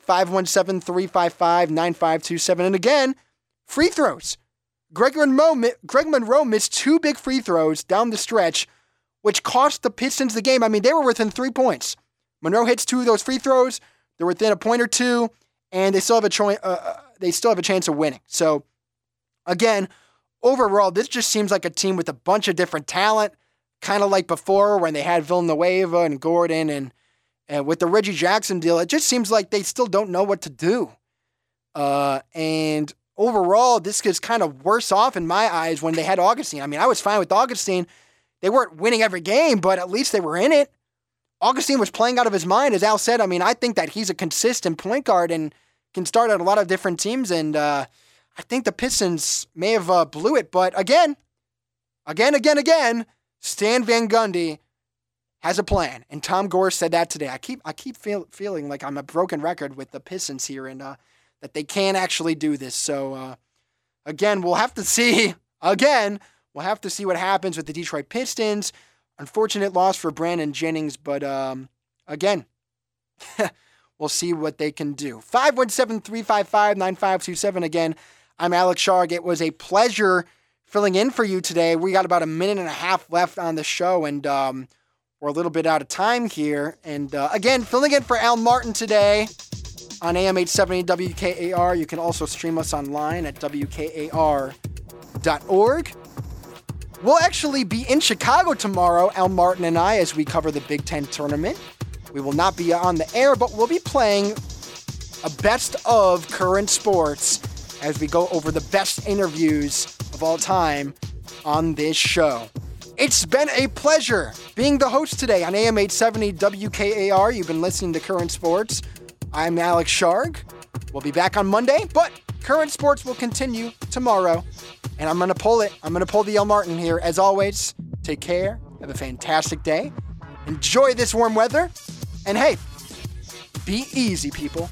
517-355-9527. And again, free throws. Greg Monroe missed 2 big free throws down the stretch, which cost the Pistons the game. I mean, they were within 3 points. Monroe hits 2 of those free throws. They're within a point or two, and they still have a chance of winning. So, again, overall, this just seems like a team with a bunch of different talent, kind of like before when they had Villanueva and Gordon, and with the Reggie Jackson deal, it just seems like they still don't know what to do. And overall, this is kind of worse off in my eyes when they had Augustine. I mean, I was fine with Augustine. They weren't winning every game, but at least they were in it. Augustine was playing out of his mind, as Al said. I mean, I think that he's a consistent point guard and can start at a lot of different teams, and I think the Pistons may have blew it. But again, Stan Van Gundy has a plan, and Tom Gore said that today. I keep feeling like I'm a broken record with the Pistons here, and that they can't actually do this. So again, we'll have to see. We'll have to see what happens with the Detroit Pistons. Unfortunate loss for Brandon Jennings, but again, we'll see what they can do. 517-355-9527. Again, I'm Alex Sharg. It was a pleasure filling in for you today. We got about a minute and a half left on the show, and we're a little bit out of time here. And again, filling in for Al Martin today on AM 870 WKAR. You can also stream us online at WKAR.org. We'll actually be in Chicago tomorrow, Al Martin and I, as we cover the Big Ten tournament. We will not be on the air, but we'll be playing a best of current sports as we go over the best interviews of all time on this show. It's been a pleasure being the host today on AM 870 WKAR. You've been listening to Current Sports. I'm Alex Sharg. We'll be back on Monday, but Current Sports will continue tomorrow. And I'm going to pull it. I'm going to pull the Al Martin here. As always, take care. Have a fantastic day. Enjoy this warm weather. And hey, be easy, people.